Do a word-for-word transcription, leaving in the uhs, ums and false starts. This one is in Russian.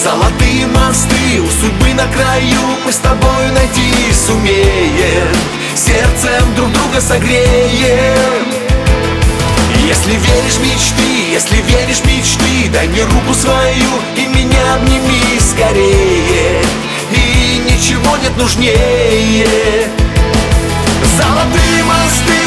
Золотые мосты у судьбы на краю мы с тобой найти сумеем, сердцем друг друга согреем. Если веришь в мечты, если веришь в мечты, дай мне руку свою и меня обними скорее. И ничего нет нужнее. Золотые мосты